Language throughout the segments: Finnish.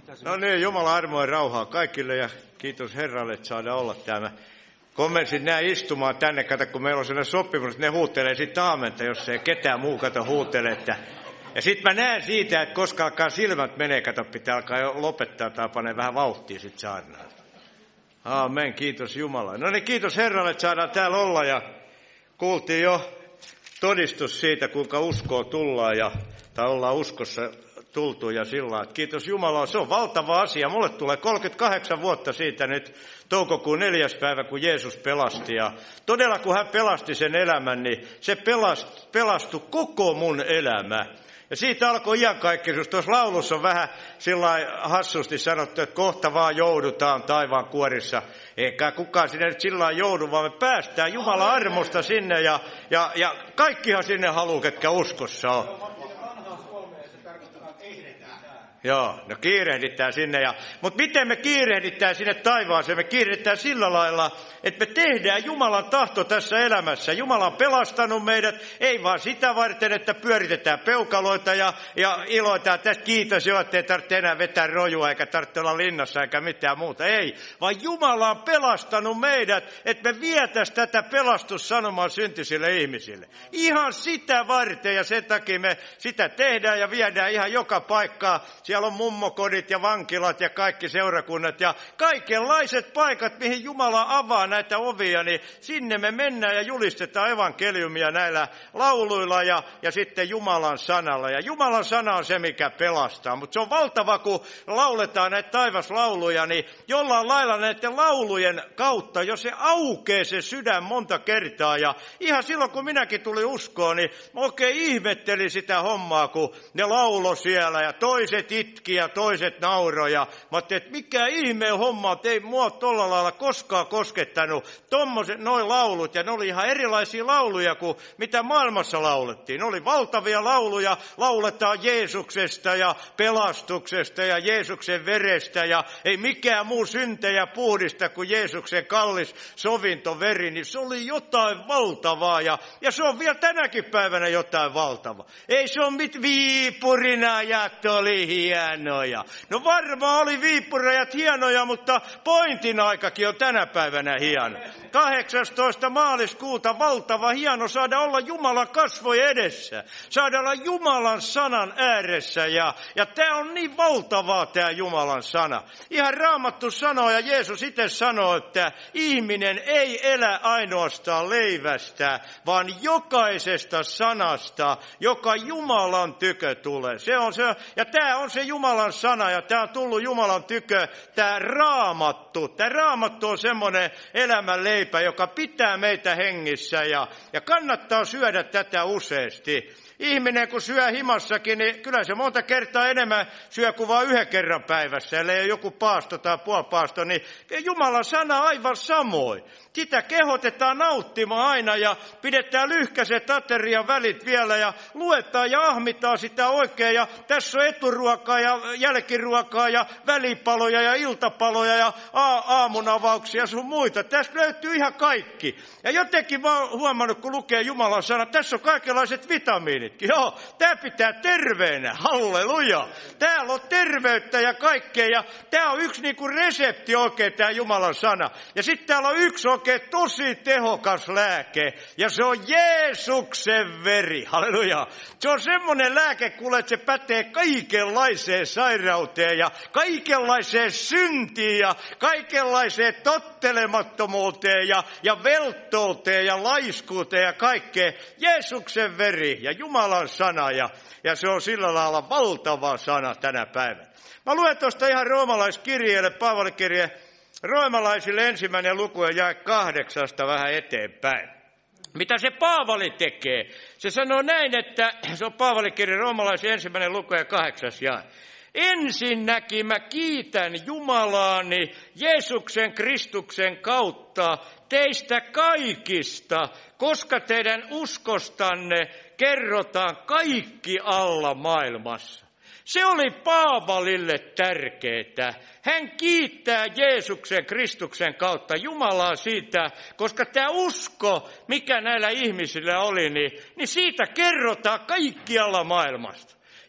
No niin, Jumalan armoa ja rauhaa kaikille ja kiitos Herralle, että saadaan olla täällä. Kommensit nää istumaan tänne, kato kun meillä on sellainen sopimus, että ne huutelee sitten aamenta, jos ei ketään muu kato huutele. Ja sitten mä näen siitä, että koska alkaa silmät menee, kato pitää alkaa jo lopettaa tai panee vähän vauhtia sitten saarnaan. Aamen, kiitos Jumala. No niin, kiitos Herralle, että saadaan täällä olla ja kuultiin jo todistus siitä, kuinka uskoa tullaan tai ollaan uskossa tultu ja sillä että kiitos Jumala, se on valtava asia. Mulle tulee 38 vuotta siitä nyt toukokuun 4. päivä, kun Jeesus pelasti. Ja todella kun hän pelasti sen elämän, niin se pelastui koko mun elämä. Ja siitä alkoi iankaikkisuus. Tuossa laulussa on vähän sillä hassusti sanottu, että kohta vaan joudutaan taivaan kuorissa. Eikä kukaan sinne nyt sillä lailla joudu, vaan me päästään Jumalan armosta sinne ja kaikkihan sinne haluaa, ketkä uskossa on. Joo, no kiirehditään sinne. Mutta miten me kiirehditään sinne taivaaseen? Me kiirehditään sillä lailla, että me tehdään Jumalan tahto tässä elämässä. Jumala on pelastanut meidät, ei vaan sitä varten, että pyöritetään peukaloita ja iloitaan tästä. Kiitos jo, ettei tarvitse enää vetää rojua eikä tarvitse olla linnassa eikä mitään muuta. Ei, vaan Jumala on pelastanut meidät, että me vietäisiin tätä pelastussanomaa syntisille ihmisille. Ihan sitä varten ja sen takia me sitä tehdään ja viedään ihan joka paikkaa. Siellä on mummokodit ja vankilat ja kaikki seurakunnat ja kaikenlaiset paikat, mihin Jumala avaa näitä ovia, niin sinne me mennään ja julistetaan evankeliumia näillä lauluilla ja sitten Jumalan sanalla. Ja Jumalan sana on se, mikä pelastaa. Mutta se on valtava, kun lauletaan näitä taivaslauluja, niin jollain lailla näiden laulujen kautta, jos se aukeaa se sydän monta kertaa. Ja ihan silloin, kun minäkin tulin uskoon, niin mä oikein ihmettelin sitä hommaa, kun ne laulo siellä ja toiset itki ja toiset nauroja. Mä ajattelin, että mikä ihmeen homma, että ei mua tolla lailla koskaan koskettanut tommoset noi laulut. Ja ne oli ihan erilaisia lauluja kuin mitä maailmassa laulettiin. Ne oli valtavia lauluja, lauletaan Jeesuksesta ja pelastuksesta ja Jeesuksen verestä. Ja ei mikään muu syntejä puhdista kuin Jeesuksen kallis sovintoveri. Niin se oli jotain valtavaa ja se on vielä tänäkin päivänä jotain valtavaa. Ei se ole Viipurinajat oli hienoja. No varmaan oli Viipurajat hienoja, mutta pointin aikakin on tänä päivänä hieno. 18. maaliskuuta valtava hieno saada olla Jumalan kasvojen edessä. Saada olla Jumalan sanan ääressä ja tämä on niin valtavaa tämä Jumalan sana. Ihan Raamattu sanoo ja Jeesus itse sanoo, että ihminen ei elä ainoastaan leivästä, vaan jokaisesta sanasta, joka Jumalan tykö tulee. Se on se, ja tämä on se Jumalan sana ja tämä on tullut Jumalan tykö, tämä Raamattu. Tämä Raamattu on semmoinen elämänleipä, joka pitää meitä hengissä ja kannattaa syödä tätä useasti. Ihminen kun syö himassakin, niin kyllä se monta kertaa enemmän syö kuin vain 1 kerran päivässä. Ellei ole joku paasto tai puolipaasto, niin Jumalan sana aivan samoin. Sitä kehotetaan nauttimaan aina ja pidetään lyhkäiset aterian välit vielä ja luetaan ja ahmitaan sitä oikein. Ja tässä on eturuokaa ja jälkiruokaa ja välipaloja ja iltapaloja ja aamunavauksia ja sun muita. Tässä löytyy ihan kaikki. Ja jotenkin mä oon huomannut, kun lukee Jumalan sana, tässä on kaikenlaiset vitamiinitkin. Joo, tää pitää terveenä, halleluja. Täällä on terveyttä ja kaikkea ja tää on yksi niinku resepti oikein tää Jumalan sana. Ja sitten täällä on yksi oikein tosi tehokas lääke ja se on Jeesuksen veri, halleluja. Se on semmoinen lääke, kuule, että se pätee kaikenlaiseen sairauteen ja kaikenlaiseen syntiin ja kaikenlaiseen tottelemattomuuteen ja velttouteen ja laiskuuteen ja kaikkeen. Jeesuksen veri ja Jumalan sana ja se on sillä lailla valtava sana tänä päivänä. Mä luen tuosta ihan roomalaiskirjeelle, Paavalin-kirje roomalaisille 1. luku ja jae 8 vähän eteenpäin. Mitä se Paavali tekee? Se sanoo näin, että se on Paavalin-kirje roomalaisille 1. luku ja 8 jae. Ensinnäkin mä kiitän Jumalaani Jeesuksen Kristuksen kautta teistä kaikista, koska teidän uskostanne kerrotaan kaikkialla maailmassa. Se oli Paavalille tärkeää. Hän kiittää Jeesuksen Kristuksen kautta Jumalaa siitä, koska tämä usko, mikä näillä ihmisillä oli, niin siitä kerrotaan kaikkialla maailmasta.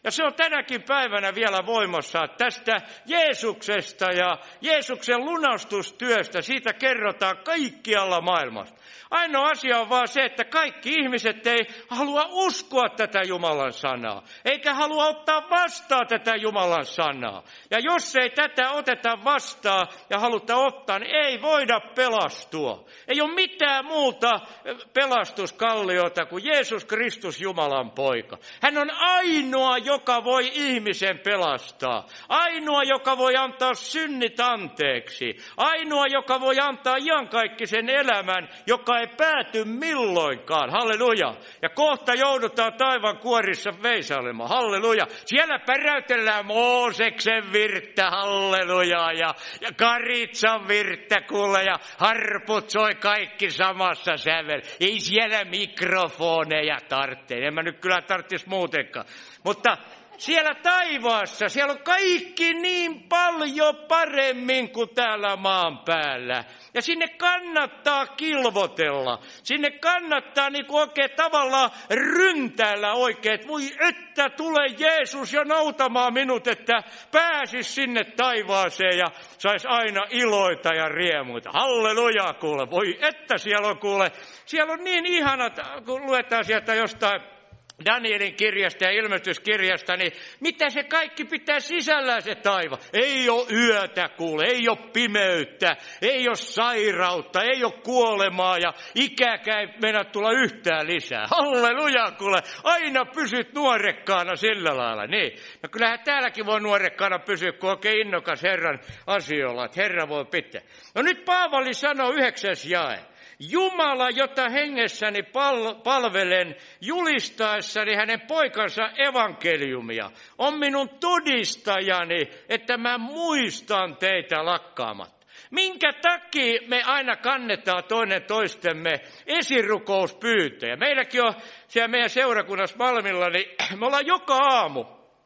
Ja se on tänäkin päivänä vielä voimassa. Tästä Jeesuksesta ja Jeesuksen lunastustyöstä, siitä kerrotaan kaikkialla maailmassa. Ainoa asia on vaan se, että kaikki ihmiset ei halua uskoa tätä Jumalan sanaa, eikä halua ottaa vastaan tätä Jumalan sanaa. Ja jos ei tätä oteta vastaan ja haluta ottaa, niin ei voida pelastua. Ei ole mitään muuta pelastuskalliota kuin Jeesus Kristus, Jumalan poika. Hän on ainoa, joka voi ihmisen pelastaa. Ainoa, joka voi antaa synnit anteeksi. Ainoa, joka voi antaa iankaikkisen elämän, joka ei pääty milloinkaan. Halleluja. Ja kohta joudutaan taivaan kuorissa veisailemaan. Halleluja. Siellä päräytellään Mooseksen virttä. Halleluja. Ja Karitsan virttä kuule. Ja harput soi kaikki samassa sävel. Ei siellä mikrofoneja tarvitse. En mä nyt kyllä tarvitsisi muutenkaan. Mutta siellä taivaassa, siellä on kaikki niin paljon paremmin kuin täällä maan päällä. Ja sinne kannattaa kilvotella. Sinne kannattaa niin kuin oikein tavallaan ryntäillä oikein. Että voi että tulee Jeesus jo noutamaan minut, että pääsis sinne taivaaseen ja sais aina iloita ja riemuita. Halleluja kuule. Voi että siellä on kuule. Siellä on niin ihanat, kun luetaan sieltä jostain Danielin kirjasta ja ilmestyskirjasta, niin mitä se kaikki pitää sisällään se taiva? Ei ole yötä kuule, ei ole pimeyttä, ei ole sairautta, ei ole kuolemaa ja ikäkään ei mennä tulla yhtään lisää. Halleluja kuule, aina pysyt nuorekkaana sillä lailla. Niin. No kyllähän täälläkin voi nuorekkaana pysyä, kun oikein innokas Herran asioilla, että Herra voi pitää. No nyt Paavali sanoo 9. jae. Jumala, jota hengessäni palvelen, julistaessani hänen poikansa evankeliumia, on minun todistajani, että mä muistan teitä lakkaamatta. Minkä takia me aina kannetaan toinen toistemme esirukouspyyntöjä? Meilläkin on siellä meidän seurakunnassa Malmilla, niin me ollaan joka aamu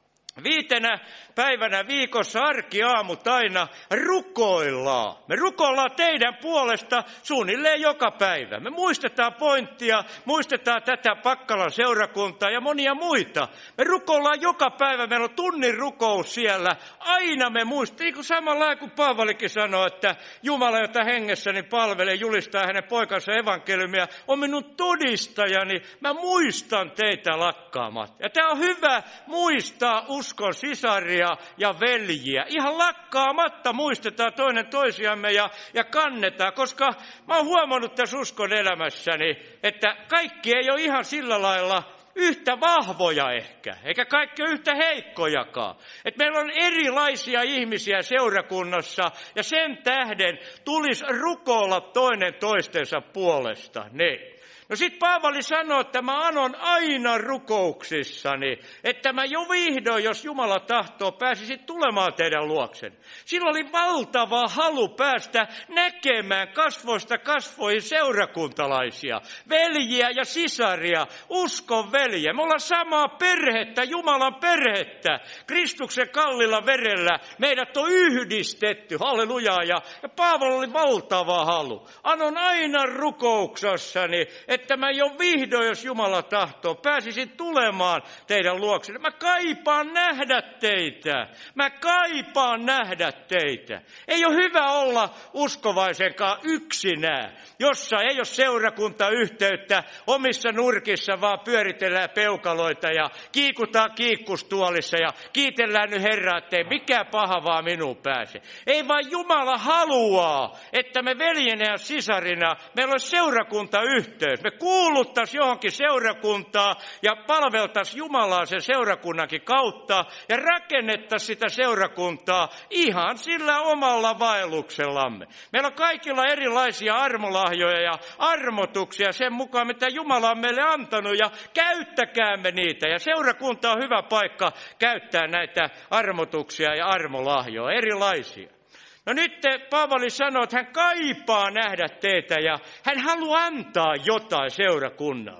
5 päivänä viikossa arkiaamut aina rukoillaan. Me rukoillaan teidän puolesta suunnilleen joka päivä. Me muistetaan pointtia, muistetaan tätä Pakkalan seurakuntaa ja monia muita. Me rukoillaan joka päivä, meillä on tunnin rukous siellä. Aina me muistamme, niin kuin samalla kuin Paavalikin sanoi, että Jumala, jota hengessäni palvelee, julistaa hänen poikansa evankeliumia, on minun todistajani. Mä muistan teitä lakkaamatta. Ja tämä on hyvä muistaa uskon sisaria ja veljiä. Ihan lakkaamatta muistetaan toinen toisiamme ja kannetaan, koska mä oon huomannut tässä uskon elämässäni, että kaikki ei ole ihan sillä lailla yhtä vahvoja ehkä, eikä kaikki ole yhtä heikkojakaan. Että meillä on erilaisia ihmisiä seurakunnassa ja sen tähden tulisi rukoilla toinen toistensa puolesta. Niin. No sit Paavali sanoo, että mä anon aina rukouksissani, että mä jo vihdoin, jos Jumala tahtoo, pääsisin tulemaan teidän luoksen. Sillä oli valtava halu päästä näkemään kasvoista kasvoihin seurakuntalaisia, veljiä ja sisaria, uskon veljiä. Me ollaan samaa perhettä, Jumalan perhettä, Kristuksen kallilla verellä. Meidät on yhdistetty, hallelujaa, ja Paavalla oli valtava halu. Anon aina rukouksessani, että mä jo vihdoin, jos Jumala tahtoo, pääsisin tulemaan teidän luoksenne. Mä kaipaan nähdä teitä. Mä kaipaan nähdä teitä. Ei ole hyvä olla uskovaisenkaan yksinään, jossa ei ole seurakuntayhteyttä, omissa nurkissa vaan pyöritellään peukaloita ja kiikutaan kiikkustuolissa ja kiitellään nyt Herraa, ettei mikään paha vaan minuun pääse. Ei vaan Jumala haluaa, että me veljenä ja sisarina, meillä on seurakuntayhteys. Me kuuluttaisiin johonkin seurakuntaa ja palveltaisiin Jumalaa sen seurakunnankin kautta ja rakennettaisiin sitä seurakuntaa ihan sillä omalla vaelluksellamme. Meillä on kaikilla erilaisia armolahjoja ja armotuksia sen mukaan, mitä Jumala on meille antanut, ja käyttäkäämme niitä. Ja seurakunta on hyvä paikka käyttää näitä armotuksia ja armolahjoja, erilaisia. No nyt Paavali sanoo, että hän kaipaa nähdä teitä ja hän haluaa antaa jotain seurakunnalle.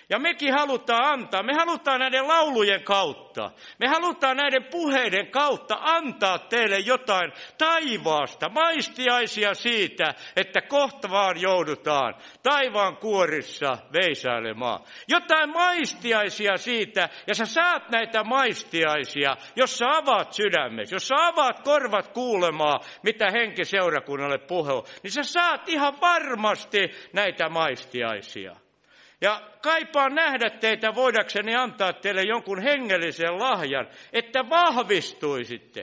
Ja mekin halutaan antaa. Me halutaan näiden laulujen kautta. Me halutaan näiden puheiden kautta antaa teille jotain taivaasta. Maistiaisia siitä, että kohta vaan joudutaan taivaan kuorissa veisailemaan. Jotain maistiaisia siitä, ja sä saat näitä maistiaisia, jos sä avaat sydämesi. Jos sä avaat korvat kuulemaan, mitä henki seurakunnalle puhuu, niin sä saat ihan varmasti näitä maistiaisia. Ja kaipaan nähdä teitä voidakseni antaa teille jonkun hengellisen lahjan, että vahvistuisitte.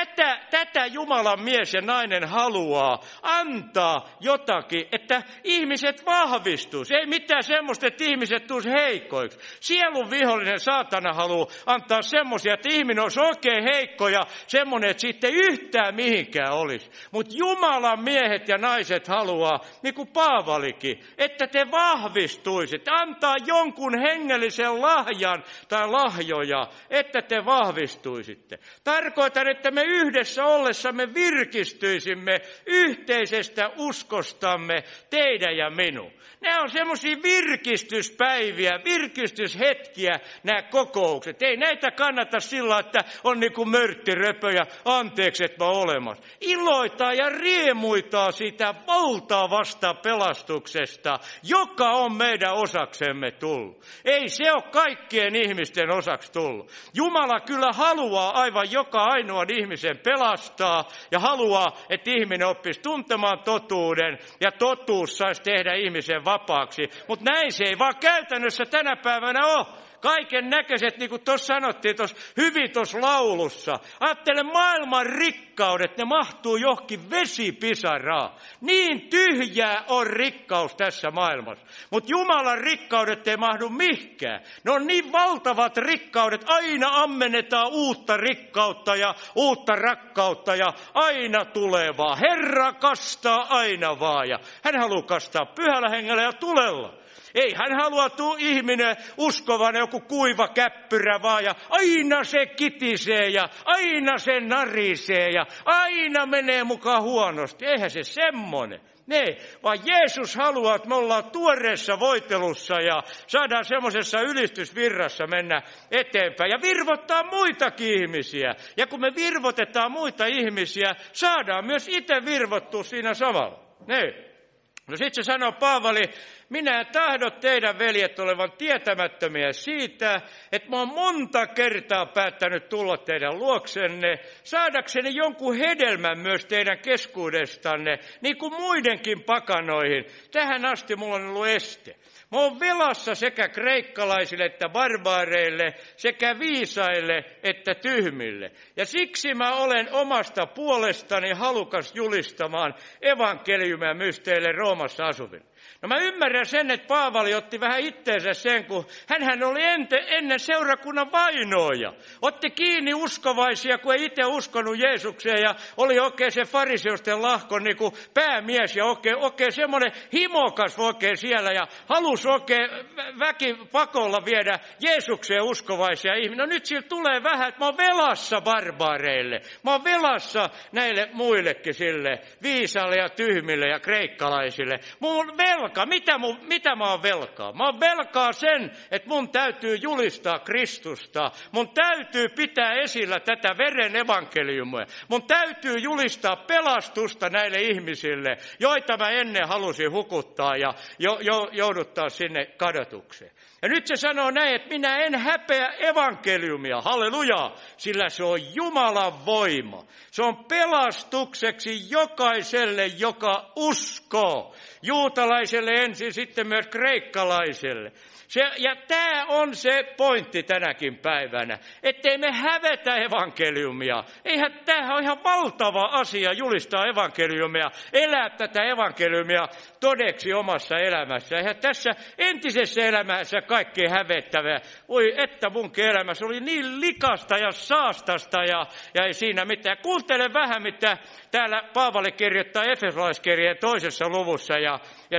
Tätä Jumalan mies ja nainen haluaa antaa jotakin, että ihmiset vahvistuisi. Ei mitään semmoista, että ihmiset tulisi heikoiksi. Sielun vihollinen saatana haluaa antaa semmoisia, että ihminen olisi oikein heikko ja semmoinen, että siitä ei yhtään mihinkään olisi. Mutta Jumalan miehet ja naiset haluaa, niin kuin Paavalikin, että te vahvistuisitte. Antaa jonkun hengellisen lahjan tai lahjoja, että te vahvistuisitte. Tarkoitan, että me yhdessä ollessamme virkistyisimme yhteisestä uskostamme teidän ja minun. Nämä on semmoisia virkistyspäiviä, virkistyshetkiä nämä kokoukset. Ei näitä kannata sillä, että on niin kuin mörttiröpöjä, anteeksi, että mä oon olemassa. Iloitaan ja riemuitaan siitä valtavasta pelastuksesta, joka on meidän osaksemme tullut. Ei se ole kaikkien ihmisten osaksi tullut. Jumala kyllä haluaa aivan joka ainoan ihmisen pelastaa ja haluaa, että ihminen oppisi tuntemaan totuuden ja totuus saisi tehdä ihmisen vapaaksi. Mutta näin se ei vaan käytännössä tänä päivänä ole. Kaiken näköiset, niin kuin tuossa sanottiin hyvin tuossa laulussa. Ajattele maailman rikkaudet, ne mahtuu johonkin vesipisaraan. Niin tyhjää on rikkaus tässä maailmassa. Mutta Jumalan rikkaudet ei mahdu mihinkään. Ne on niin valtavat rikkaudet, aina ammennetaan uutta rikkautta ja uutta rakkautta ja aina tulevaa. Herra kastaa aina vaan ja hän haluaa kastaa pyhällä hengellä ja tulella. Ei hän halua ihminen uskovan joku kuiva käppyrä vaan ja aina se kitisee ja aina se narisee ja aina menee mukaan huonosti. Eihän se semmoinen. Ne, vaan Jeesus haluaa, että me ollaan tuoreessa voitelussa ja saadaan semmoisessa ylistysvirrassa mennä eteenpäin ja virvottaa muitakin ihmisiä. Ja kun me virvotetaan muita ihmisiä, saadaan myös itse virvottua siinä samalla. Ne. No sit se sanoo Paavali, minä en tahdo teidän veljet olevan tietämättömiä siitä, että mä oon monta kertaa päättänyt tulla teidän luoksenne, saadakseni jonkun hedelmän myös teidän keskuudestanne, niin kuin muidenkin pakanoihin. Tähän asti mulla on ollut este. Mä oon velassa sekä kreikkalaisille että barbaareille, sekä viisaille että tyhmille. Ja siksi mä olen omasta puolestani halukas julistamaan evankeliumia myös teille Roomassa asuville. No mä ymmärrän sen, että Paavali otti vähän itteensä sen, kun hänhän oli ennen seurakunnan vainoja. Otti kiinni uskovaisia, kun ei itse uskonut Jeesukseen ja oli oikein se fariseusten lahkon niin kuin päämies ja oikein semmoinen himokas oikein siellä ja halusi oikein väkipakolla viedä Jeesukseen uskovaisia ihmisiä. No nyt sillä tulee vähän, että mä oon velassa barbaareille. Mä oon velassa näille muillekin sille viisaille ja tyhmille ja kreikkalaisille. Mun velka. Mitä mä oon velkaa? Mä oon velkaa sen, että mun täytyy julistaa Kristusta. Mun täytyy pitää esillä tätä veren evankeliumia. Mun täytyy julistaa pelastusta näille ihmisille, joita mä ennen halusin hukuttaa ja jouduttaa sinne kadotukseen. Ja nyt se sanoo näin, että minä en häpeä evankeliumia, halleluja, sillä se on Jumalan voima. Se on pelastukseksi jokaiselle, joka uskoo. Juutalaiselle ensin, sitten myös kreikkalaiselle. Ja tämä on se pointti tänäkin päivänä, ettei me hävetä evankeliumia. Eihän tämä ole ihan valtava asia julistaa evankeliumia, elää tätä evankeliumia todeksi omassa elämässä. Eihän tässä entisessä elämässä kaikkein hävettävää. Voi että munkin elämässä oli niin likasta ja saastasta ja ei siinä mitään. Kuuntele vähän, mitä täällä Paavali kirjoittaa Efesolaiskirjeen 2. luvussa ja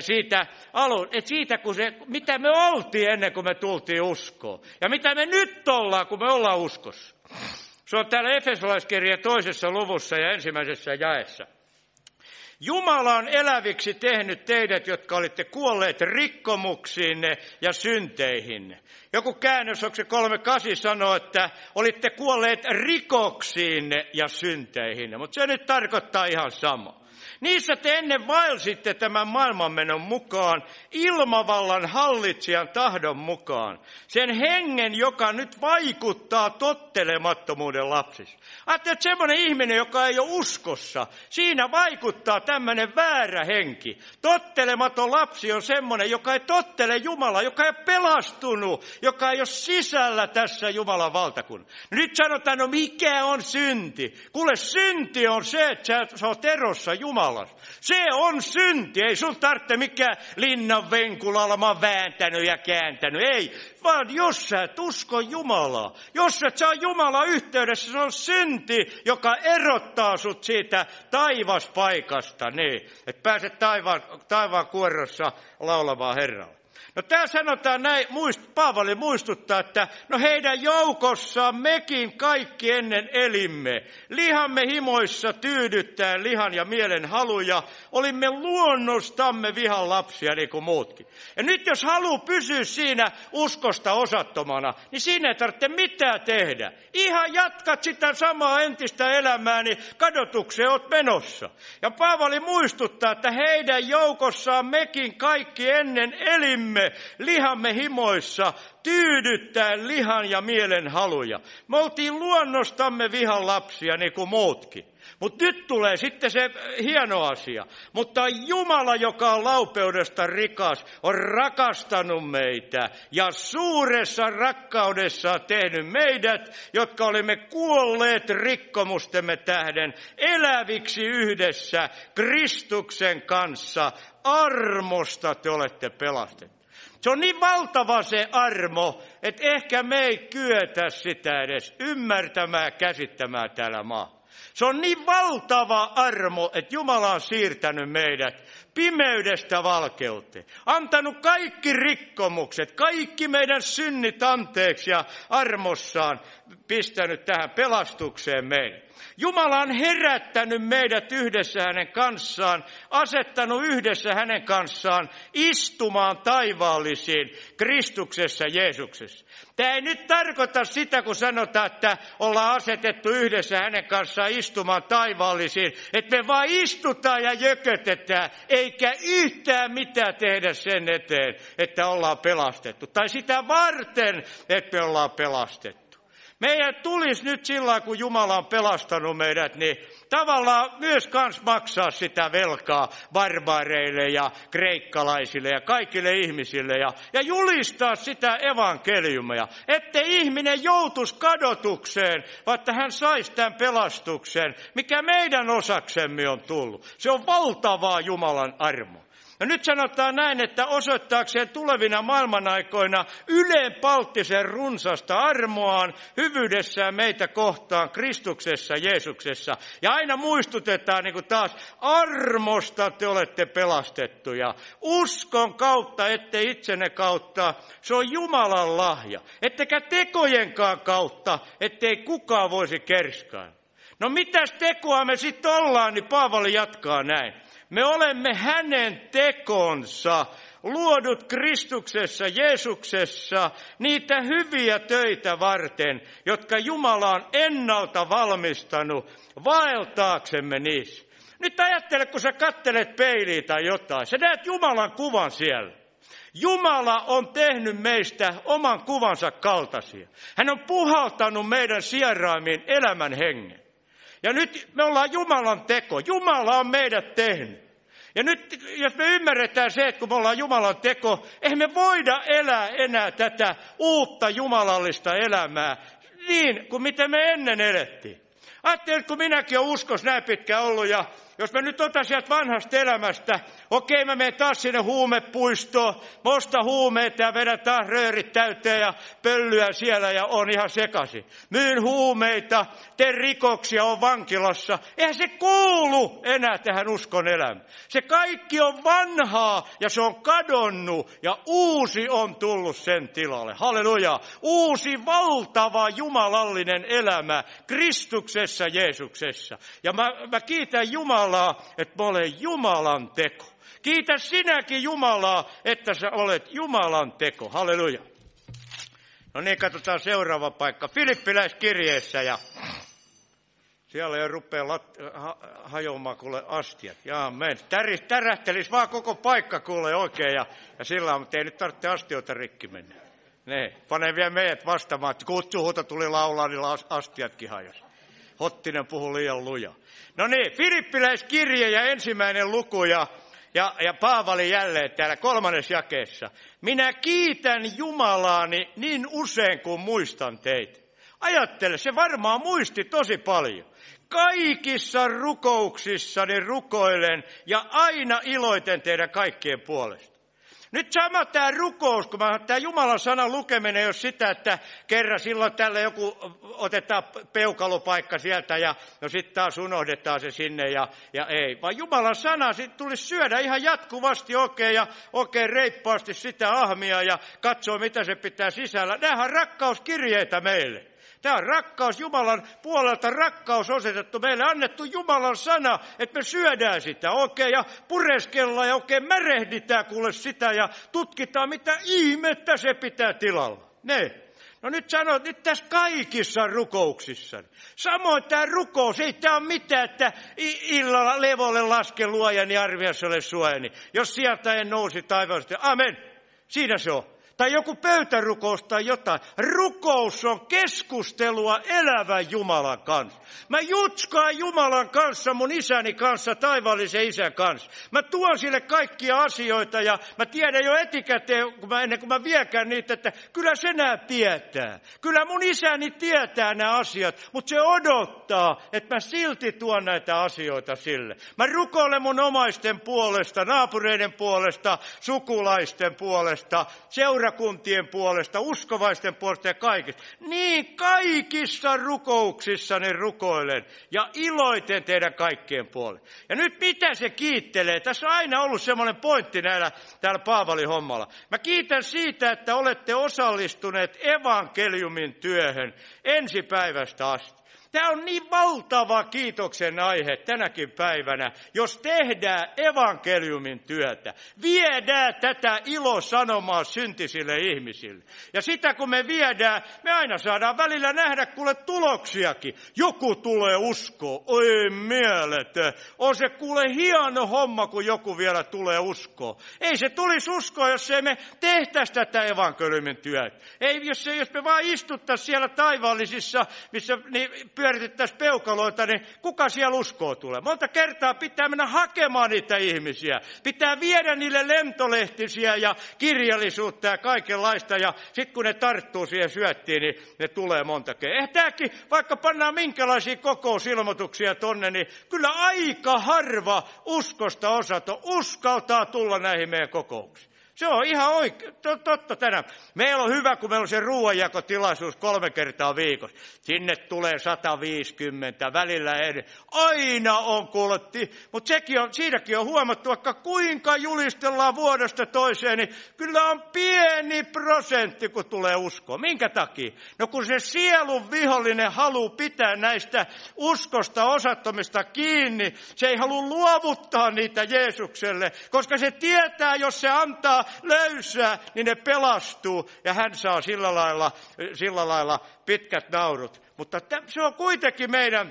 siitä kun mitä me oltiin ennen kuin me tultiin uskoon. Ja mitä me nyt ollaan, kun me ollaan uskossa. Se on täällä Efesolaiskirjeen 2. luvussa ja 1. jaessa. Jumala on eläviksi tehnyt teidät, jotka olitte kuolleet rikkomuksiinne ja synteihinne. Joku käännös, onko se 3:8 sanoo, että olitte kuolleet rikoksiinne ja synteihinne. Mutta se nyt tarkoittaa ihan sama. Niissä te ennen vaelsitte tämän maailmanmenon mukaan, ilmavallan hallitsijan tahdon mukaan. Sen hengen, joka nyt vaikuttaa tottelemattomuuden lapsissa. Ajattelet, että semmoinen ihminen, joka ei ole uskossa, siinä vaikuttaa tämmöinen väärä henki. Tottelematon lapsi on semmoinen, joka ei tottele Jumalaa, joka ei ole pelastunut, joka ei ole sisällä tässä Jumalan valtakunnassa. Nyt sanotaan, no mikä on synti? Kuule, synti on se, että sä oot erossa Jumalasta. Se on synti. Ei sun tarvitse mikään linnan venkulalla vääntänyt ja kääntänyt. Ei, vaan jos sä et usko Jumalaa, jos et saa Jumalaa yhteydessä, se on synti, joka erottaa sut siitä taivaspaikasta. Niin, että pääset taivaan kuorossa laulamaan Herralle. No täällä sanotaan näin, Paavali muistuttaa, että no heidän joukossaan mekin kaikki ennen elimme. Lihamme himoissa tyydyttää lihan ja mielen haluja. Olimme luonnostamme vihan lapsia niin kuin muutkin. Ja nyt jos haluaa pysyä siinä uskosta osattomana, niin siinä ei tarvitse mitään tehdä. Ihan jatkat sitä samaa entistä elämää, niin kadotukseen olet menossa. Ja Paavali muistuttaa, että heidän joukossaan mekin kaikki ennen elimme. Lihamme himoissa tyydyttää lihan ja mielen haluja. Me oltiin luonnostamme vihan lapsia niin kuin muutkin. Mutta nyt tulee sitten se hieno asia. Mutta Jumala, joka on laupeudesta rikas, on rakastanut meitä ja suuressa rakkaudessaan tehnyt meidät, jotka olimme kuolleet rikkomustemme tähden, eläviksi yhdessä Kristuksen kanssa. Armosta te olette pelastettu. Se on niin valtava se armo, että ehkä me ei kyetä sitä edes ymmärtämään, käsittämään täällä maassa. Se on niin valtava armo, että Jumala on siirtänyt meidät pimeydestä valkeuteen. Antanut kaikki rikkomukset, kaikki meidän synnit anteeksi ja armossaan pistänyt tähän pelastukseen meidän. Jumala on herättänyt meidät yhdessä hänen kanssaan, asettanut yhdessä hänen kanssaan istumaan taivaallisiin Kristuksessa Jeesuksessa. Tämä ei nyt tarkoita sitä, kun sanotaan, että ollaan asetettu yhdessä hänen kanssaan istumaan taivaallisiin, että me vaan istutaan ja jökötetään, eikä yhtään mitään tehdä sen eteen, että ollaan pelastettu. Tai sitä varten, että me ollaan pelastettu. Meidän tulisi nyt sillä kun Jumala on pelastanut meidät, niin tavallaan myös kans maksaa sitä velkaa barbaareille ja kreikkalaisille ja kaikille ihmisille ja julistaa sitä evankeliumia, ettei ihminen joutuisi kadotukseen, vaan että hän saisi tämän pelastuksen, mikä meidän osaksemme on tullut. Se on valtavaa Jumalan armoa. Ja nyt sanotaan näin, että osoittaakseen tulevina maailmanaikoina ylenpalttisen runsasta armoaan, hyvyydessään meitä kohtaan Kristuksessa Jeesuksessa. Ja aina muistutetaan niin kuin taas, armosta te olette pelastettuja. Uskon kautta, ettei itsenne kautta, se on Jumalan lahja. Ettekä tekojenkaan kautta, ettei kukaan voisi kerskailla. No mitäs tekoa me sitten ollaan, niin Paavali jatkaa näin. Me olemme hänen tekonsa, luodut Kristuksessa, Jeesuksessa, niitä hyviä töitä varten, jotka Jumala on ennalta valmistanut vaeltaaksemme niissä. Nyt ajattele, kun sä katselet peiliin tai jotain, sä näet Jumalan kuvan siellä. Jumala on tehnyt meistä oman kuvansa kaltaisia. Hän on puhaltanut meidän sieraimiin elämän hengen. Ja nyt me ollaan Jumalan teko. Jumala on meidät tehnyt. Ja nyt, jos me ymmärretään se, että kun me ollaan Jumalan teko, eihän me voida elää enää tätä uutta jumalallista elämää niin kuin mitä me ennen elettiin. Ajattelin, kun minäkin olen uskossa näin pitkään ollut ja jos mä nyt otan sieltä vanhasta elämästä, okei mä menen taas sinne huumepuistoon, mä ostan huumeita ja vedän taas röörit täyteen ja pöllyä siellä ja on ihan sekaisin. Myyn huumeita, teen rikoksia, on vankilassa. Eihän se kuulu enää tähän uskon elämään. Se kaikki on vanhaa ja se on kadonnut ja uusi on tullut sen tilalle. Halleluja! Uusi valtava jumalallinen elämä Kristuksessa Jeesuksessa. Ja mä kiitän Jumalaa Jumalaa, että mä olen Jumalan teko. Kiitä sinäkin Jumalaa, että sä olet Jumalan teko. Halleluja. No niin, katsotaan seuraava paikka. Filippiläiskirjeessä ja siellä jo rupeaa hajoamaan kuule astiat. Jaamen. Tärähtelisi vaan koko paikka kuule oikein ja sillä on, mutta ei nyt tarvitse astioita rikki mennä. Ne, pane vielä meidät vastaamaan, että kutsuhuuto tuli laulaa, niin astiatkin hajosi. Hottinen puhui liian luja. No niin, Filippiläiskirje ja 1. luku ja Paavali jälleen täällä 3. jakeessa. Minä kiitän Jumalaani niin usein kuin muistan teitä. Ajattele, se varmaan muisti tosi paljon. Kaikissa rukouksissani rukoilen ja aina iloiten teidän kaikkien puolesta. Nyt sama tämä rukous, kun tämä Jumalan sanan lukeminen ei ole sitä, että kerran silloin tällä joku otetaan peukalopaikka sieltä ja no sitten taas unohdetaan se sinne ja ei. Vaan Jumalan sana sitten tulisi syödä ihan jatkuvasti oikein reippaasti sitä ahmia ja katsoa mitä se pitää sisällä. Nämähän on rakkauskirjeitä meille. Tämä on rakkaus Jumalan puolelta, rakkaus osoitettu meille, annettu Jumalan sana, että me syödään sitä oikein ja pureskellaan ja oikein märehditään kuule sitä ja tutkitaan, mitä ihmettä se pitää tilalla. No nyt sanot, nyt tässä kaikissa rukouksissa. Samoin tämä rukous, ei tämä ole mitään, että illalla levolle laske luojani arviassa ole suojani. Jos sieltä en nousi taivaasta, amen, siinä se on. Tai joku pöytärukous tai jotain. Rukous on keskustelua elävän Jumalan kanssa. Mä jutskaan Jumalan kanssa, mun isäni kanssa, taivaallisen isän kanssa. Mä tuon sille kaikkia asioita ja mä tiedän jo etukäteen, ennen kuin mä viekään niitä, että kyllä se nää tietää. Kyllä mun isäni tietää nämä asiat, mutta se odottaa, että mä silti tuon näitä asioita sille. Mä rukoilen mun omaisten puolesta, naapureiden puolesta, sukulaisten puolesta, seurakuntien puolesta, uskovaisten puolesta ja kaikista. Niin kaikissa rukouksissani rukoilen ja iloiten teidän kaikkien puolesta. Ja nyt mitä se kiittelee? Tässä on aina ollut semmoinen pointti täällä Paavalin hommalla. Mä kiitän siitä, että olette osallistuneet evankeliumin työhön ensipäivästä asti. Tämä on niin valtava kiitoksen aihe tänäkin päivänä, jos tehdään evankeliumin työtä. Viedään tätä ilosanomaa syntisille ihmisille. Ja sitä kun me viedään, me aina saadaan välillä nähdä kuule tuloksiakin. Joku tulee uskoa, oi mieletön. On se kuule hieno homma, kun joku vielä tulee uskoa. Ei se tulisi uskoa, jos ei me tehtäisi tätä evankeliumin työtä. Ei, jos me vaan istuttaisiin siellä taivaallisissa, missä pyöritettäisiin peukaloita, niin kuka siellä uskoo tulee? Monta kertaa pitää mennä hakemaan niitä ihmisiä. Pitää viedä niille lentolehtisiä ja kirjallisuutta ja kaikenlaista. Ja sitten kun ne tarttuu siihen syöttiin, niin ne tulee monta kertaa. Tämäkin, vaikka pannaan minkälaisia kokousilmoituksia tonne, niin kyllä aika harva uskosta osaton uskaltaa tulla näihin meidän kokouksiin. Se on ihan oikein, totta tänään. Meillä on hyvä, kun meillä on se ruoanjakotilaisuus 3 kertaa viikossa. Sinne tulee 150, välillä eri. Aina on kuulotti, mutta siinäkin on huomattu, vaikka kuinka julistellaan vuodesta toiseen, niin kyllä on pieni prosentti, kun tulee uskoa. Minkä takia? No kun se sielun vihollinen haluaa pitää näistä uskosta osattomista kiinni, se ei halua luovuttaa niitä Jeesukselle, koska se tietää, jos se antaa löysää, niin ne pelastuu ja hän saa sillä lailla pitkät naurut. Mutta se on kuitenkin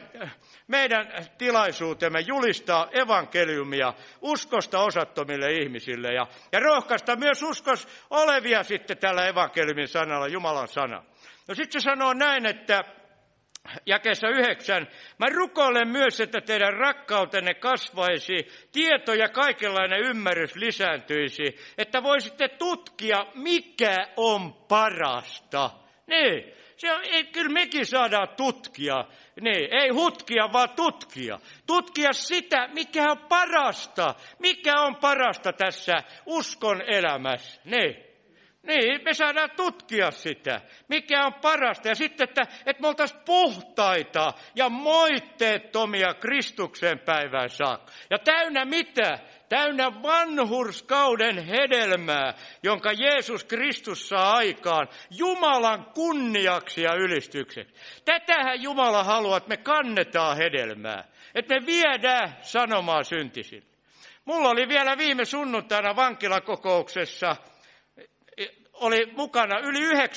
meidän tilaisuutemme julistaa evankeliumia uskosta osattomille ihmisille ja rohkaista myös uskos olevia sitten tällä evankeliumin sanalla, Jumalan sana. No sitten se sanoo näin, että jakeessa 9, mä rukoilen myös, että teidän rakkautenne kasvaisi, tieto ja kaikenlainen ymmärrys lisääntyisi, että voisitte tutkia, mikä on parasta. Niin, kyllä mekin saadaan tutkia. Niin, ei hutkia, vaan tutkia. Tutkia sitä, mikä on parasta. Mikä on parasta tässä uskon elämässä. Niin, me saadaan tutkia sitä, mikä on parasta. Ja sitten, että me oltaisiin puhtaita ja moitteettomia Kristuksen päivään saakka. Ja täynnä mitä? Täynnä vanhurskauden hedelmää, jonka Jeesus Kristus saa aikaan Jumalan kunniaksi ja ylistykseksi. Tätähän Jumala haluaa, että me kannetaan hedelmää. että me viedään sanomaa syntisille. Mulla oli vielä viime sunnuntaina vankilakokouksessa, oli mukana yli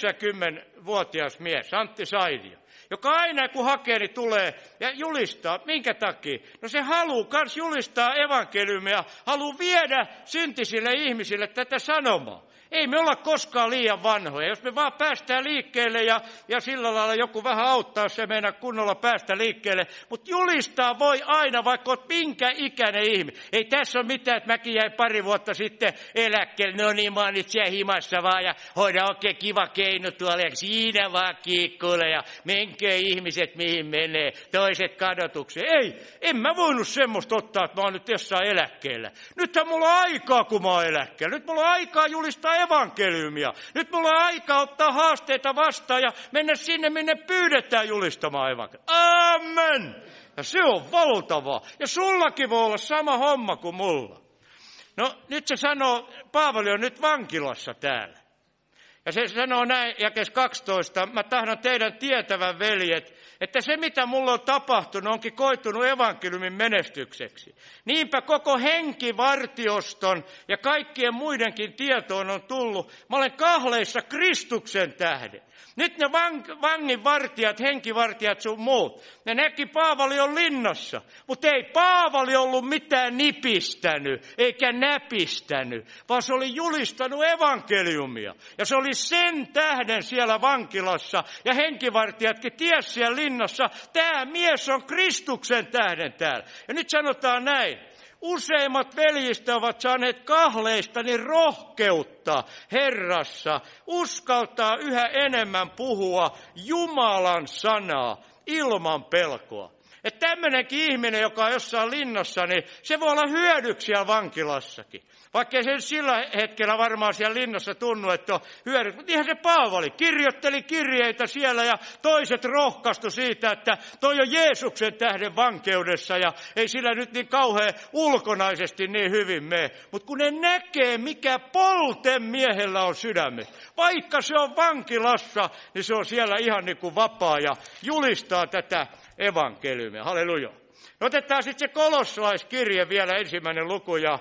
90-vuotias mies, Antti Sainio, joka aina kun hakee, niin tulee ja julistaa. Minkä takia? No se haluaa myös julistaa evankeliumia, haluaa viedä syntisille ihmisille tätä sanomaa. Ei me olla koskaan liian vanhoja. Jos me vaan päästään liikkeelle ja sillä lailla joku vähän auttaa, se meinaa kunnolla päästä liikkeelle. Mutta julistaa voi aina, vaikka olet minkä ikäinen ihminen. Ei tässä ole mitään, että mäkin jäin pari vuotta sitten eläkkeelle. No niin, mä oon nyt siellä himassa vaan ja hoida oikein kiva keino tuolla. Ja siinä vaan kiikkuille ja menkää ihmiset mihin menee. Toiset kadotukseen. Ei, en mä voinut semmoista ottaa, että mä oon nyt jossain eläkkeellä. Nythän mulla on aikaa, kun mä oon eläkkeellä. Nyt mulla on aikaa julistaa evankeliumia. Nyt mulla on aika ottaa haasteita vastaan ja mennä sinne, minne pyydetään julistamaan evankeliumia. Amen! Ja se on valtavaa. Ja sullakin voi olla sama homma kuin mulla. No nyt se sanoo, Paavali on nyt vankilassa täällä. Ja se sanoo näin, jakeessa 12, mä tahdon teidän tietävän, veljet, että se mitä mulla on tapahtunut onkin koitunut evankeliumin menestykseksi. Niinpä koko henkivartioston ja kaikkien muidenkin tietoon on tullut. Mä olen kahleissa Kristuksen tähden. Nyt ne vanginvartijat, henkivartijat sun muut, ne näki Paavali on linnassa, mutta ei Paavali ollut mitään nipistänyt eikä näpistänyt, vaan se oli julistanut evankeliumia. Ja se oli sen tähden siellä vankilassa ja henkivartijatkin tiesi siellä linnassa, tämä mies on Kristuksen tähden täällä. Ja nyt sanotaan näin. Useimmat veljistä ovat saaneet kahleistani rohkeutta Herrassa, uskaltaa yhä enemmän puhua Jumalan sanaa ilman pelkoa. Että tämmöinenkin ihminen, joka on jossain linnassa, niin se voi olla hyödyksi siellä vankilassakin. Vaikka ei se sillä hetkellä varmaan siellä linnassa tunnu, että on hyödyksi. Mutta ihan se Paavali kirjoitteli kirjeitä siellä ja toiset rohkaistu siitä, että toi on Jeesuksen tähden vankeudessa ja ei sillä nyt niin kauhean ulkonaisesti niin hyvin mene. Mutta kun ne näkee, mikä polte miehellä on sydämessä, vaikka se on vankilassa, niin se on siellä ihan niin kuin vapaa ja julistaa tätä evankeliumia. Halleluja. Otetaan sitten se kolossalaiskirje vielä 1. luku ja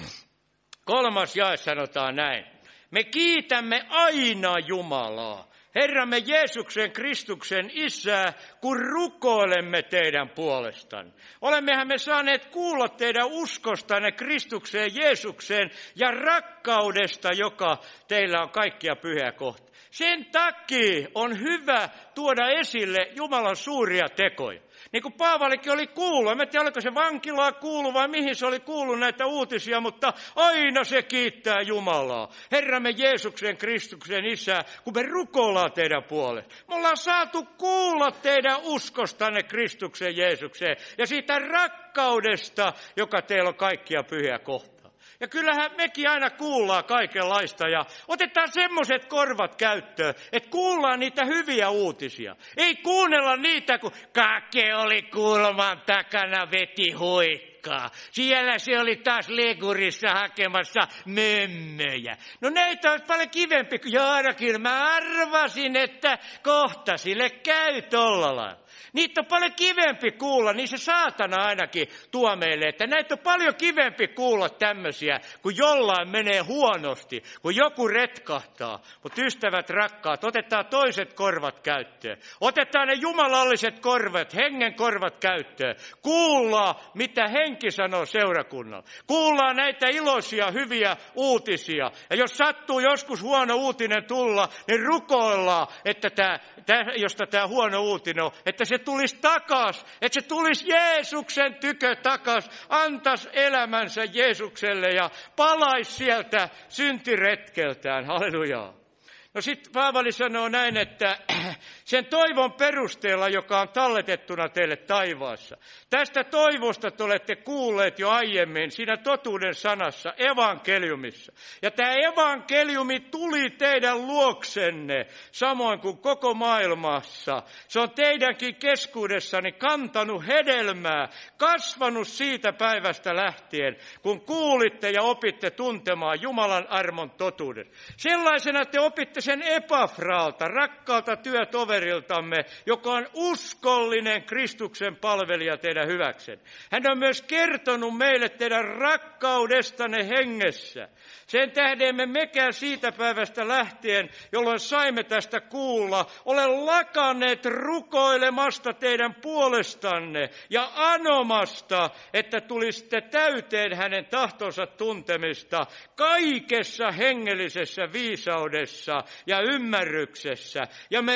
3. jae sanotaan näin. Me kiitämme aina Jumalaa, Herramme Jeesuksen Kristuksen Isää, kun rukoilemme teidän puolestanne. Olemmehan me saaneet kuulla teidän uskostanne Kristukseen Jeesukseen ja rakkaudesta, joka teillä on kaikkia pyhiä kohta. Sen takia on hyvä tuoda esille Jumalan suuria tekoja. Niin kuin Paavalikin oli kuullut, en tiedä oliko se vankilaa kuullut vai mihin se oli kuullut näitä uutisia, mutta aina se kiittää Jumalaa. Herramme Jeesuksen Kristuksen Isää, kun me rukoillaan teidän puolesta. Me ollaan saatu kuulla teidän uskostanne Kristuksen Jeesukseen ja siitä rakkaudesta, joka teillä on kaikkia pyhiä kohtaa. Ja kyllähän mekin aina kuullaan kaikenlaista ja otetaan semmoiset korvat käyttöön, että kuullaan niitä hyviä uutisia. Ei kuunnella niitä, kun Kake oli kulman takana veti huikkaa. Siellä se oli taas legurissa hakemassa mömmöjä. No näitä olisi paljon kivempi, kun Jaarakin mä arvasin, että kohta sille käy tolla lailla. Niitä on paljon kivempi kuulla, niin se saatana ainakin tuo meille, että näitä on paljon kivempi kuulla tämmöisiä, kun jollain menee huonosti, kun joku retkahtaa. Mutta ystävät rakkaat, otetaan toiset korvat käyttöön. Otetaan ne jumalalliset korvat, hengen korvat käyttöön. Kuullaan, mitä henki sanoo seurakunnalla. Kuullaan näitä iloisia, hyviä uutisia. Ja jos sattuu joskus huono uutinen tulla, niin rukoillaan, että josta tämä huono uutinen on, että se tulisi takas, että se tulisi Jeesuksen tykö takas, antaisi elämänsä Jeesukselle ja palaisi sieltä syntiretkeltään. Hallelujaa. No sitten Paavali sanoo näin, että sen toivon perusteella, joka on talletettuna teille taivaassa. Tästä toivosta te olette kuulleet jo aiemmin siinä totuuden sanassa, evankeliumissa. Ja tämä evankeliumi tuli teidän luoksenne, samoin kuin koko maailmassa. Se on teidänkin keskuudessani kantanut hedelmää, kasvanut siitä päivästä lähtien, kun kuulitte ja opitte tuntemaan Jumalan armon totuuden. Sellaisena te opitte sen Epafralta, rakkaalta työtoveriltamme, joka on uskollinen Kristuksen palvelija teidän hyväksen. Hän on myös kertonut meille teidän rakkaudestanne hengessä. Sen tähden mekään siitä päivästä lähtien, jolloin saimme tästä kuulla, ole lakanneet rukoilemasta teidän puolestanne ja anomasta, että tulisitte täyteen hänen tahtonsa tuntemista kaikessa hengellisessä viisaudessa ja ymmärryksessä. Ja me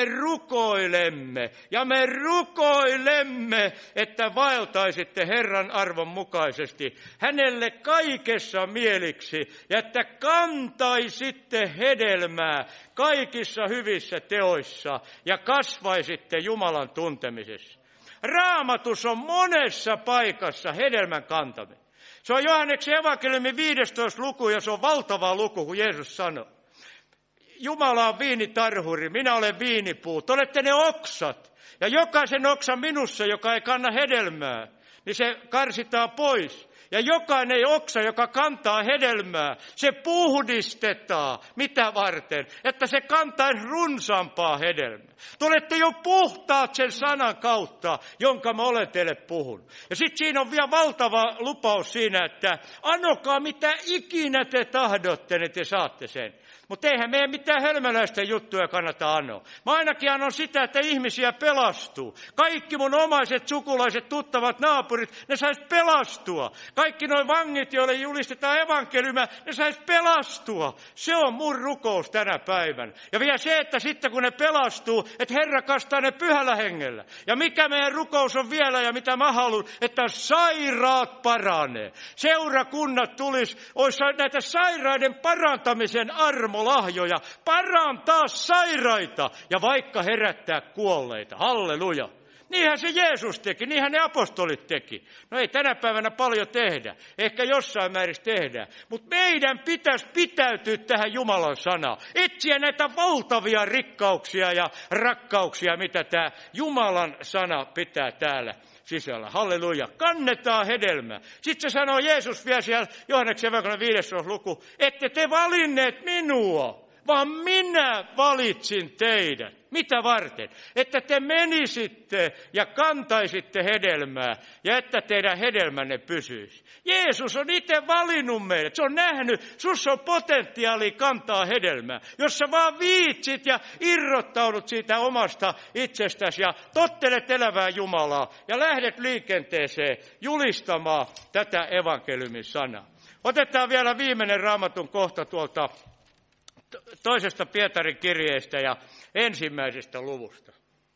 rukoilemme, että vaeltaisitte Herran arvon mukaisesti hänelle kaikessa mieliksi ja että kantaisitte hedelmää kaikissa hyvissä teoissa ja kasvaisitte Jumalan tuntemisessa. Raamatussa on monessa paikassa hedelmän kantaminen. Se on Johanneksen evankeliumin 15. luku ja se on valtava luku, kun Jeesus sanoi. Jumala on viinitarhuri, minä olen viinipuu, te olette ne oksat. Ja jokaisen oksan minussa, joka ei kanna hedelmää, niin se karsitaan pois. Ja jokainen oksa, joka kantaa hedelmää, se puhdistetaan. Mitä varten? Että se kantaisi runsaampaa hedelmää. Te olette jo puhtaat sen sanan kautta, jonka mä olen teille puhunut. Ja sitten siinä on vielä valtava lupaus siinä, että anokaa mitä ikinä te tahdotte, niin te saatte sen. Mutta eihän meidän mitään hölmöläisten juttuja kannata anoa. Mä ainakin anon sitä, että ihmisiä pelastuu. Kaikki mun omaiset, sukulaiset, tuttavat, naapurit, ne sais pelastua. Kaikki nuo vangit, joille julistetaan evankeliumia, ne sais pelastua. Se on mun rukous tänä päivänä. Ja vielä se, että sitten kun ne pelastuu, että Herra kastaa ne pyhällä hengellä. Ja mikä meidän rukous on vielä ja mitä mä haluan, että sairaat paranee. Seurakunnat olisi näitä sairaiden parantamisen armolahjoja, parantaa sairaita ja vaikka herättää kuolleita. Halleluja. Niinhän se Jeesus teki, niinhän ne apostolit teki. No ei tänä päivänä paljon tehdä, ehkä jossain määrin tehdään. Mutta meidän pitäisi pitäytyä tähän Jumalan sanaan. Etsiä näitä valtavia rikkauksia ja rakkauksia, mitä tämä Jumalan sana pitää täällä sisällä. Halleluja. Kannetaan hedelmää. Sitten se sanoo Jeesus vielä siellä Johanneksen evankeliumin 15. luku, ette te valinneet minua, vaan minä valitsin teidät. Mitä varten? Että te menisitte ja kantaisitte hedelmää ja että teidän hedelmänne pysyisi. Jeesus on itse valinnut meidät. Se on nähnyt, sussa on potentiaali kantaa hedelmää. Jos sä vaan viitsit ja irrottaudut siitä omasta itsestäsi ja tottelet elävää Jumalaa ja lähdet liikenteeseen julistamaan tätä evankeliumin sanaa. Otetaan vielä viimeinen Raamatun kohta tuolta toisesta Pietarin kirjeestä ja ensimmäisestä luvusta.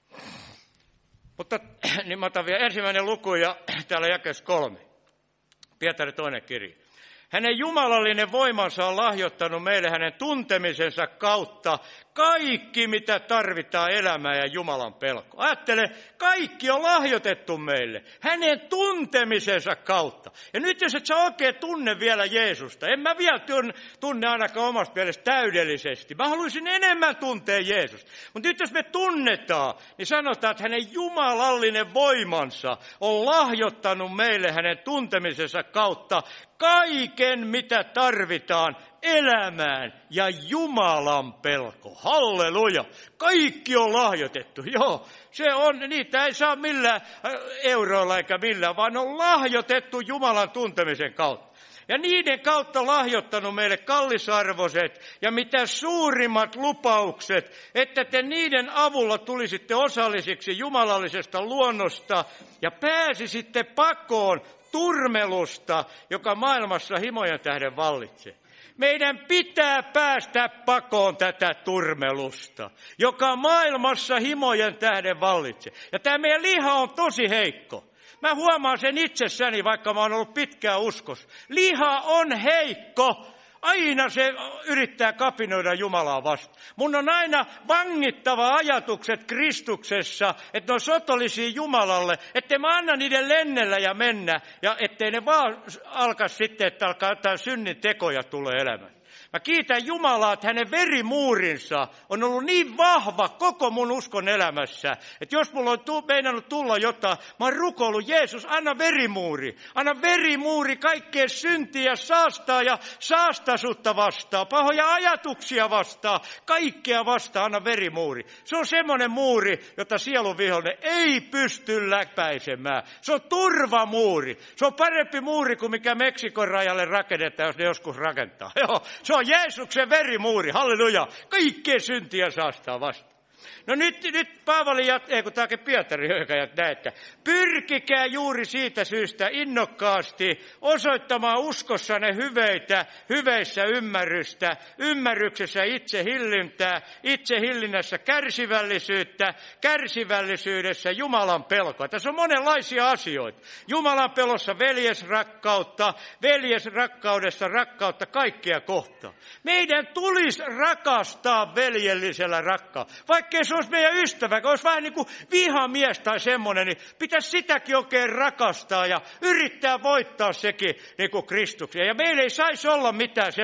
Mutta niin mä otan vielä ensimmäinen luku ja täällä jakeessa 3. Pietarin toinen kirje. Hänen jumalallinen voimansa on lahjoittanut meille hänen tuntemisensa kautta kaikki, mitä tarvitaan elämään ja Jumalan pelko. Ajattele, kaikki on lahjoitettu meille hänen tuntemisensa kautta. Ja nyt jos et sä oikein tunne vielä Jeesusta, en mä vielä tunne ainakaan omasta mielestä täydellisesti. Mä haluaisin enemmän tuntea Jeesusta. Mutta nyt jos me tunnetaan, niin sanotaan, että hänen jumalallinen voimansa on lahjoittanut meille hänen tuntemisensa kautta kaiken, mitä tarvitaan elämään ja Jumalan pelko. Halleluja! Kaikki on lahjoitettu. Joo, se on, niitä ei saa millään euroilla eikä millään, vaan on lahjoitettu Jumalan tuntemisen kautta. Ja niiden kautta lahjoittanut meille kallisarvoiset ja mitä suurimmat lupaukset, että te niiden avulla tulisitte osallisiksi jumalallisesta luonnosta ja pääsisitte pakoon turmelusta, joka maailmassa himojen tähden vallitsee. Meidän pitää päästä pakoon tätä turmelusta, joka maailmassa himojen tähden vallitsee. Ja tämä meidän liha on tosi heikko. Mä huomaan sen itsessäni, vaikka mä oon ollut pitkään uskossa. Liha on heikko. Aina se yrittää kapinoida Jumalaa vastaan. Mun on aina vangittava ajatukset Kristuksessa, että ne on sotollisia Jumalalle, ettei mä anna niiden lennellä ja mennä, ja ettei ne vaan alkaa sitten, että alkaa jotain synnin tekoja tulee elämään. Mä kiitän Jumalaa, että hänen verimuurinsa on ollut niin vahva koko mun uskon elämässä, että jos mulla on meinannut tulla jotain, mä oon rukoillut, Jeesus, anna verimuuri kaikkea syntiä saastaa ja saastasuutta vastaan, pahoja ajatuksia vastaan, kaikkea vastaan, anna verimuuri. Se on semmoinen muuri, jota sielun vihollinen ei pysty läpäisemään. Se on turvamuuri. Se on parempi muuri kuin mikä Meksikon rajalle rakennetaan, jos ne joskus rakentaa. Joo, se on Jeesuksen verimuuri, halleluja, kaikkea syntiä saastaa vastaan. No nyt Paavali kun tämäkin Pietari, joka näette, pyrkikää juuri siitä syystä innokkaasti osoittamaan uskossanne hyveissä ymmärryksessä itsehillinnässä kärsivällisyydessä Jumalan pelkoa. Tässä on monenlaisia asioita. Jumalan pelossa veljesrakkaudessa rakkautta kaikkia kohtaan. Meidän tulisi rakastaa veljellisellä rakkaudella. Vaikkei se olisi meidän ystävä, kun olisi vähän niin kuin vihamies tai semmoinen, niin pitäisi sitäkin oikein rakastaa ja yrittää voittaa sekin niin kuin Kristuksen. Ja meillä ei saisi olla mitään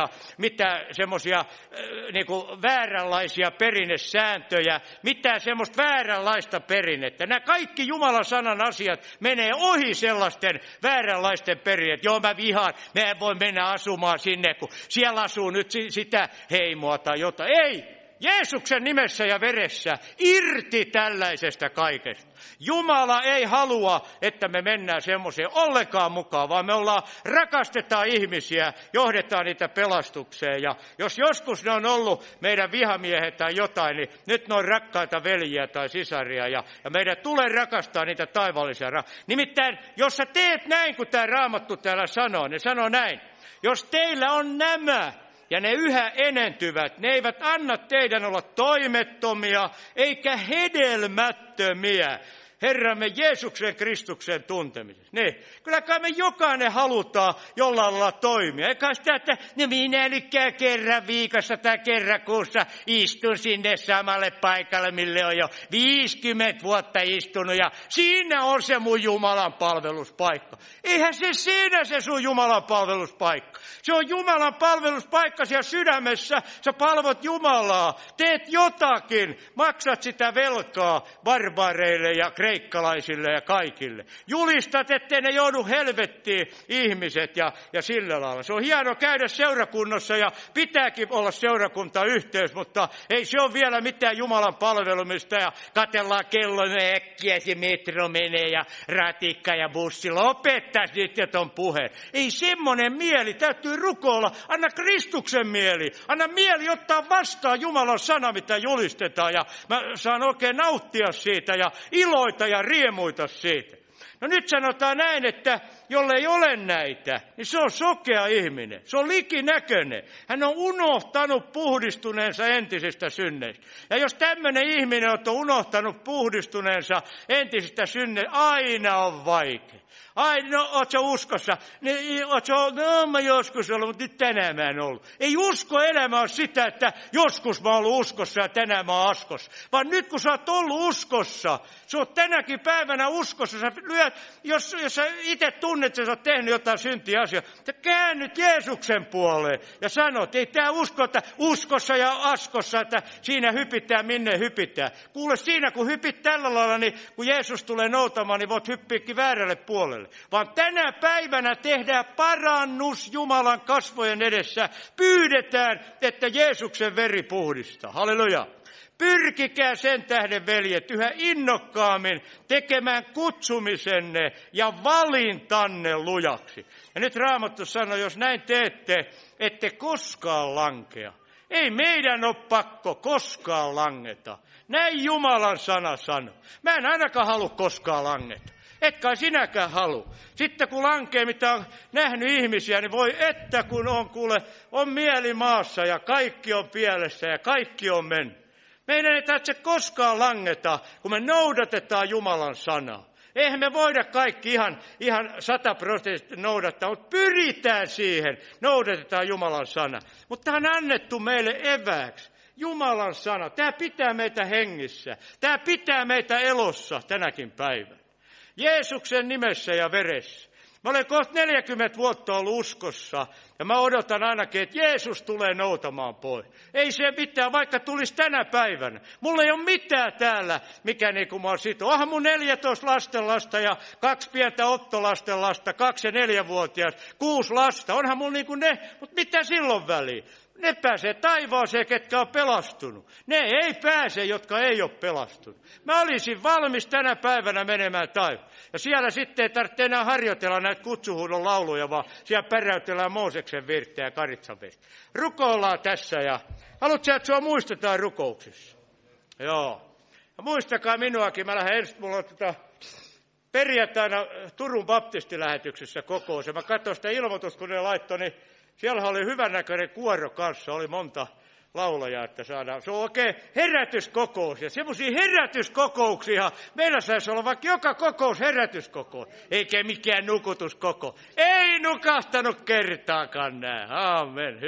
semmoisia niin kuin vääränlaisia perinnesääntöjä, mitään semmoista vääränlaista perinnettä. Nämä kaikki Jumalan sanan asiat menee ohi sellaisten vääränlaisten perinneet. Joo, mä vihaan, mä en voi mennä asumaan sinne, kun siellä asuu nyt sitä heimoa tai jotain. Ei! Jeesuksen nimessä ja veressä irti tällaisesta kaikesta. Jumala ei halua, että me mennään semmoiseen ollenkaan mukaan, vaan me rakastetaan ihmisiä, johdetaan niitä pelastukseen. Ja jos joskus ne on ollut meidän vihamiehet tai jotain, niin nyt ne on rakkaita veljiä tai sisaria. Ja meidän tulee rakastaa niitä taivaallisia. Nimittäin, jos sä teet näin, kun tämä Raamattu täällä sanoo, ne sanoo näin. Jos teillä on nämä, ja ne yhä enentyvät, ne eivät anna teidän olla toimettomia eikä hedelmättömiä Herramme Jeesuksen Kristuksen tuntemisessa. Niin, kyllä kai me jokainen halutaan jollain lailla toimia. Eikä sitä, että minä nyt käyn kerran viikossa tai kerran kuussa istun sinne samalle paikalle, mille on jo 50 vuotta istunut. Ja siinä on se mun Jumalan palveluspaikka. Eihän se siinä se sun Jumalan palveluspaikka. Se on Jumalan palveluspaikka siellä sydämessä. Sä palvot Jumalaa, teet jotakin, maksat sitä velkaa barbaareille ja kreikkalaisille ja kaikille. Julistat, ettei ne joudu helvettiin ihmiset ja sillä lailla. Se on hieno käydä seurakunnassa ja pitääkin olla seurakuntayhteys, mutta ei se ole vielä mitään Jumalan palvelumista ja katsellaan kellon äkkiä, se metro menee ja ratikka ja bussi. Lopettaisi nyt ton puheen. Ei semmoinen mieli, täytyy rukoilla. Anna Kristuksen mieli. Anna mieli ottaa vastaan Jumalan sana, mitä julistetaan ja mä saan oikein nauttia siitä ja iloita ja riemuita siitä. No nyt sanotaan näin, että jollei ole näitä, niin se on sokea ihminen. Se on likinäköinen. Hän on unohtanut puhdistuneensa entisistä synneistä. Ja jos tämmöinen ihminen on unohtanut puhdistuneensa entisistä synneistä, aina on vaikea. Ai, no, oot sä uskossa? No, mä joskus ollut, mutta nyt tänään mä en ollut. Ei uskoelämä ole sitä, että joskus mä oon ollut uskossa ja tänään mä oon askossa. Vaan nyt kun sä oot ollut uskossa, sä oot tänäkin päivänä uskossa, sä lyöt, jos sä itse tunnet, että sä oot tehnyt jotain syntiä asioita, sä käännyt Jeesuksen puoleen ja sanot, ei tää usko, että uskossa ja askossa, että siinä hypitään, minne hypitään. Kuule, siinä kun hypit tällä lailla, niin kun Jeesus tulee noutamaan, niin voit hyppiäkin väärälle puolelle. Vaan tänä päivänä tehdään parannus Jumalan kasvojen edessä. Pyydetään, että Jeesuksen veri puhdistaa. Halleluja. Pyrkikää sen tähden, veljet, yhä innokkaammin tekemään kutsumisenne ja valintanne lujaksi. Ja nyt Raamattu sanoo, jos näin teette, ette koskaan lankea. Ei meidän ole pakko koskaan langeta. Näin Jumalan sana sanoo. Mä en ainakaan halua koskaan langeta. Et kai sinäkään halua. Sitten kun lankee, mitä on nähnyt ihmisiä, niin voi että kun on mieli maassa ja kaikki on pielessä ja kaikki on mennyt. Meidän ei tarvitse koskaan langeta, kun me noudatetaan Jumalan sanaa. Eihän me voida kaikki ihan 100% noudattaa, mutta pyritään siihen, noudatetaan Jumalan sana. Mutta tämä on annettu meille evääksi. Jumalan sana, tämä pitää meitä hengissä, tämä pitää meitä elossa tänäkin päivänä. Jeesuksen nimessä ja veressä. Mä olen kohta 40 vuotta ollut uskossa ja mä odotan ainakin, että Jeesus tulee noutamaan pois. Ei se mitään, vaikka tulisi tänä päivänä. Mulla ei ole mitään täällä, mikä niin kuin mä oon sitoo. Onhan mun 14 lastenlasta ja 2 pientä Otto-lastenlasta, 2 ja 4-vuotias, 6 lasta. Onhan mulla niin kuin ne, mutta mitä silloin väliin? Ne pääsee taivaaseen, ketkä on pelastunut. Ne ei pääse, jotka ei ole pelastunut. Mä olisin valmis tänä päivänä menemään taivaan. Ja siellä sitten ei tarvitse enää harjoitella näitä kutsuhuudon lauluja, vaan siellä päräytellään Mooseksen virttä ja Karitsan virttä. Rukoillaan tässä ja haluatko, että sua muistetaan rukouksissa? Joo. Ja muistakaa minuakin, mä lähden ensin, mulla on perjantaina Turun baptistilähetyksessä kokous. Ja mä katsoin sitä ilmoitusta, kun ne laittoi, niin siellä oli hyvännäköinen kuoro kanssa, oli monta laulajaa, että saadaan. Se on oikein herätyskokous, ja semmoisia herätyskokouksia, meillä saisi olla vaikka joka kokous herätyskokous, eikä mikään nukutuskokous. Ei nukahtanut kertaakaan nää, aamen.